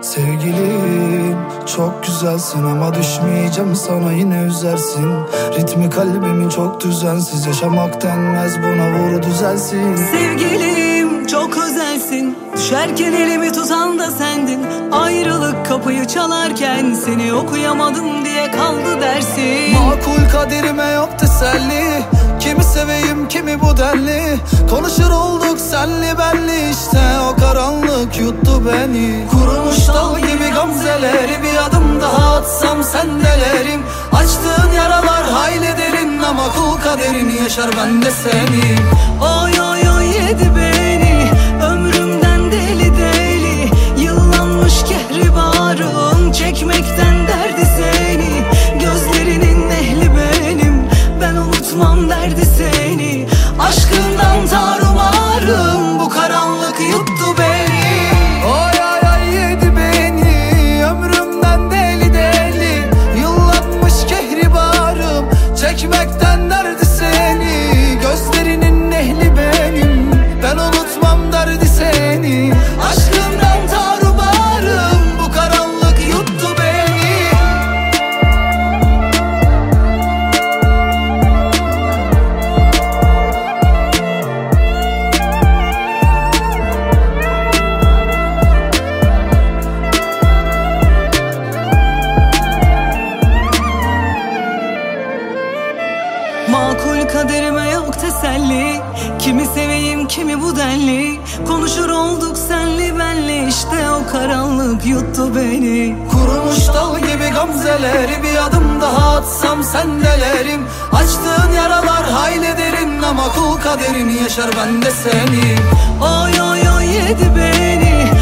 Sevgilim çok güzelsin ama düşmeyeceğim sana, yine üzersin. Ritmi kalbimin çok düzensiz, yaşamak denmez buna, vur düzelsin. Sevgilim çok özelsin, düşerken elimi tutan da sendin. Ayrılık kapıyı çalarken seni okuyamadım diye kaldı dersin. Makul kaderime yok teselli, kimi seveyim kimi bu denli. Konuşur olduk senli benli, işte o karanlık yuttu beni. Kurumuş dal gibi gamzeleri, bir adım daha atsam sendelerim. Açtığın yaralar hayli derin ama kul kaderini yaşar ben de seni. Oy oy oy yedi beni, ömrümden deli deli. Yıllanmış kehribarım, çekmekten derdi seni. Gözlerinin ehli benim, ben unutmam derdi seni. Aşkından tarumarım, bu karanlık yuttu beni. Oy oy oy yedi beni, ömrümden deli deli. Yıllanmış kehribarım, çekmekten derdi seni. Gözlerinin ehli benim, ben unutmam derdi seni. Aşkından tarumarım, bu karanlık yuttu beni. Makul kaderime yok teselli, kimi seveyim kimi bu denli. Konuşur olduk senli benli, işte o karanlık yuttu beni. Kurumuş dal gibi gamzeleri, bir adım daha atsam sendelerim. Açtığın yaralar hayli derin ama kul kaderini yaşar ben de seni. Oy oy oy yedi beni,